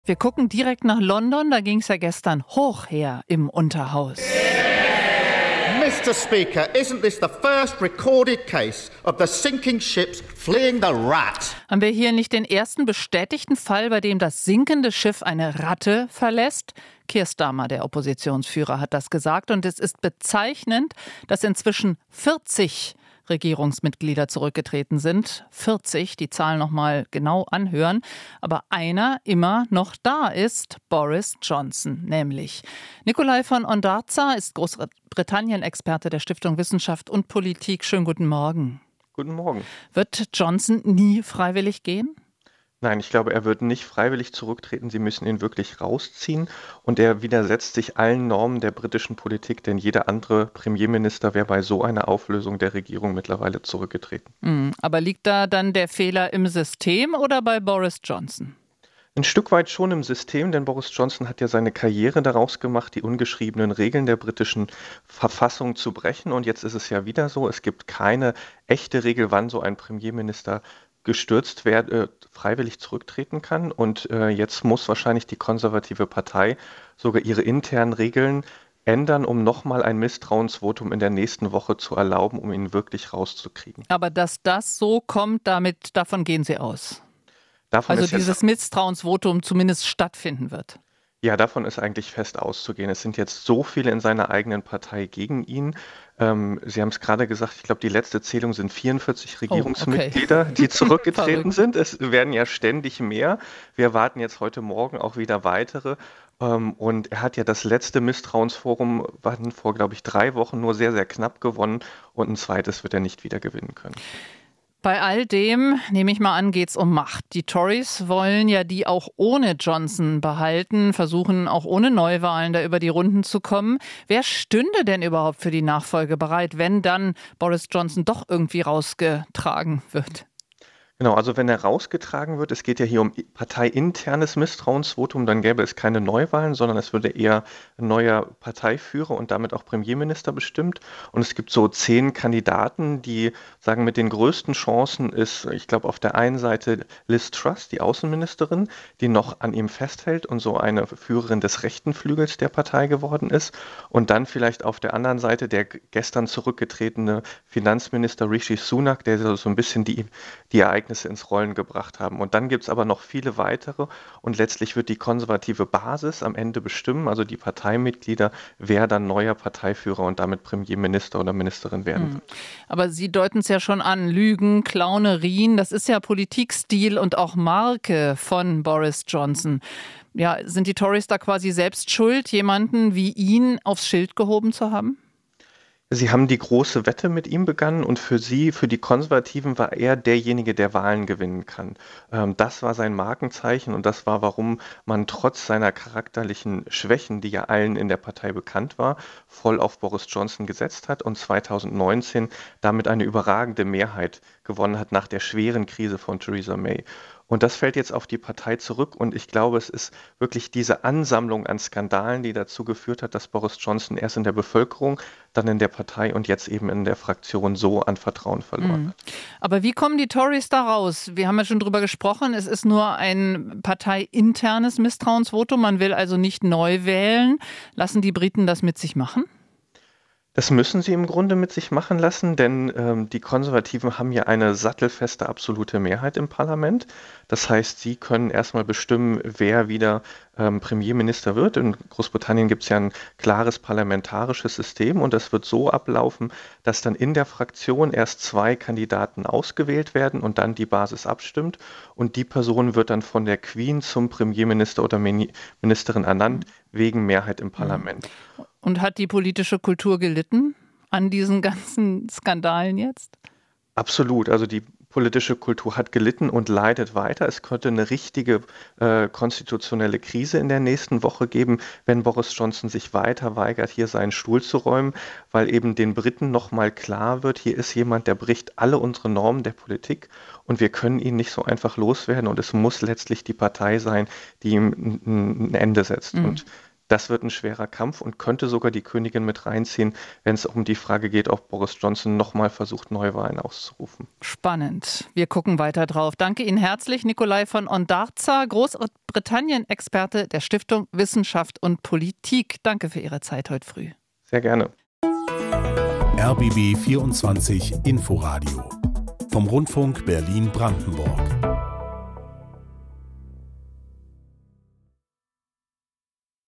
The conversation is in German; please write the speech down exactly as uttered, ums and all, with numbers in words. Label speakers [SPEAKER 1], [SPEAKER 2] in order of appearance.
[SPEAKER 1] Wir gucken direkt nach London, da ging es ja gestern hoch her im Unterhaus.
[SPEAKER 2] Mister Speaker, isn't this the first recorded case of the sinking ships fleeing the rat?
[SPEAKER 1] Haben wir hier nicht den ersten bestätigten Fall, bei dem das sinkende Schiff eine Ratte verlässt? Keir Starmer, der Oppositionsführer, hat das gesagt. Und es ist bezeichnend, dass inzwischen vierzig Regierungsmitglieder zurückgetreten sind. vierzig, die Zahl noch mal genau anhören. Aber einer immer noch da ist, Boris Johnson nämlich. Nikolai von Ondarza ist Großbritannien-Experte der Stiftung Wissenschaft und Politik. Schönen guten Morgen.
[SPEAKER 3] Guten Morgen.
[SPEAKER 1] Wird Johnson nie freiwillig gehen?
[SPEAKER 3] Nein, ich glaube, er wird nicht freiwillig zurücktreten. Sie müssen ihn wirklich rausziehen. Und er widersetzt sich allen Normen der britischen Politik, denn jeder andere Premierminister wäre bei so einer Auflösung der Regierung mittlerweile zurückgetreten.
[SPEAKER 1] Mhm. Aber liegt da dann der Fehler im System oder bei Boris Johnson?
[SPEAKER 3] Ein Stück weit schon im System, denn Boris Johnson hat ja seine Karriere daraus gemacht, die ungeschriebenen Regeln der britischen Verfassung zu brechen. Und jetzt ist es ja wieder so, es gibt keine echte Regel, wann so ein Premierminister gestürzt werden, äh, freiwillig zurücktreten kann. Und äh, jetzt muss wahrscheinlich die konservative Partei sogar ihre internen Regeln ändern, um nochmal ein Misstrauensvotum in der nächsten Woche zu erlauben, um ihn wirklich rauszukriegen.
[SPEAKER 1] Aber dass das so kommt, damit, davon gehen Sie aus?
[SPEAKER 3] Davon
[SPEAKER 1] also
[SPEAKER 3] ist jetzt,
[SPEAKER 1] dieses Misstrauensvotum zumindest stattfinden wird? Ja,
[SPEAKER 3] davon ist eigentlich fest auszugehen. Es sind jetzt so viele in seiner eigenen Partei gegen ihn. Ähm, Sie haben es gerade gesagt, ich glaube, die letzte Zählung sind vierundvierzig Regierungsmitglieder, oh, okay. die zurückgetreten sind. Es werden ja ständig mehr. Wir erwarten jetzt heute Morgen auch wieder weitere. Ähm, und er hat ja das letzte Misstrauensforum vor, glaube ich, drei Wochen nur sehr, sehr knapp gewonnen. Und ein zweites wird er nicht wieder gewinnen können.
[SPEAKER 1] Bei all dem, nehme ich mal an, geht es um Macht. Die Tories wollen ja die auch ohne Johnson behalten, versuchen auch ohne Neuwahlen da über die Runden zu kommen. Wer stünde denn überhaupt für die Nachfolge bereit, wenn dann Boris Johnson doch irgendwie rausgetragen wird?
[SPEAKER 3] Genau, also wenn er rausgetragen wird, es geht ja hier um parteiinternes Misstrauensvotum, dann gäbe es keine Neuwahlen, sondern es würde eher ein neuer Parteiführer und damit auch Premierminister bestimmt. Und es gibt so zehn Kandidaten, die sagen, mit den größten Chancen ist, ich glaube, auf der einen Seite Liz Truss, die Außenministerin, die noch an ihm festhält und so eine Führerin des rechten Flügels der Partei geworden ist. Und dann vielleicht auf der anderen Seite der gestern zurückgetretene Finanzminister Rishi Sunak, der so ein bisschen die, die Ereignisse ins Rollen gebracht haben. Und dann gibt es aber noch viele weitere und letztlich wird die konservative Basis am Ende bestimmen, also die Parteimitglieder, wer dann neuer Parteiführer und damit Premierminister oder Ministerin werden wird.
[SPEAKER 1] Aber Sie deuten es ja schon an, Lügen, Clownerien, das ist ja Politikstil und auch Marke von Boris Johnson. Ja, sind die Tories da quasi selbst schuld, jemanden wie ihn aufs Schild gehoben zu haben?
[SPEAKER 3] Sie haben die große Wette mit ihm begonnen und für sie, für die Konservativen, war er derjenige, der Wahlen gewinnen kann. Das war sein Markenzeichen und das war, warum man trotz seiner charakterlichen Schwächen, die ja allen in der Partei bekannt war, voll auf Boris Johnson gesetzt hat und zweitausendneunzehn damit eine überragende Mehrheit gewonnen hat nach der schweren Krise von Theresa May. Und das fällt jetzt auf die Partei zurück und ich glaube, es ist wirklich diese Ansammlung an Skandalen, die dazu geführt hat, dass Boris Johnson erst in der Bevölkerung, dann in der Partei und jetzt eben in der Fraktion so an Vertrauen verloren hat.
[SPEAKER 1] Aber wie kommen die Tories da raus? Wir haben ja schon drüber gesprochen, es ist nur ein parteiinternes Misstrauensvotum, man will also nicht neu wählen. Lassen die Briten das mit sich machen?
[SPEAKER 3] Das müssen sie im Grunde mit sich machen lassen, denn ähm, die Konservativen haben ja eine sattelfeste absolute Mehrheit im Parlament. Das heißt, sie können erstmal bestimmen, wer wieder ähm, Premierminister wird. In Großbritannien gibt es ja ein klares parlamentarisches System und das wird so ablaufen, dass dann in der Fraktion erst zwei Kandidaten ausgewählt werden und dann die Basis abstimmt und die Person wird dann von der Queen zum Premierminister oder Ministerin ernannt, wegen Mehrheit im Parlament.
[SPEAKER 1] Und hat die politische Kultur gelitten an diesen ganzen Skandalen jetzt?
[SPEAKER 3] Absolut. Also die politische Kultur hat gelitten und leidet weiter. Es könnte eine richtige äh, konstitutionelle Krise in der nächsten Woche geben, wenn Boris Johnson sich weiter weigert, hier seinen Stuhl zu räumen, weil eben den Briten nochmal klar wird, hier ist jemand, der bricht alle unsere Normen der Politik und wir können ihn nicht so einfach loswerden und es muss letztlich die Partei sein, die ihm ein Ende setzt. Mhm. Und Das wird ein schwerer Kampf und könnte sogar die Königin mit reinziehen, wenn es um die Frage geht, ob Boris Johnson nochmal versucht, Neuwahlen auszurufen.
[SPEAKER 1] Spannend. Wir gucken weiter drauf. Danke Ihnen herzlich, Nikolai von Ondarza, Großbritannien-Experte der Stiftung Wissenschaft und Politik. Danke für Ihre Zeit heute früh.
[SPEAKER 3] Sehr gerne.
[SPEAKER 4] R B B vierundzwanzig Inforadio vom Rundfunk Berlin-Brandenburg.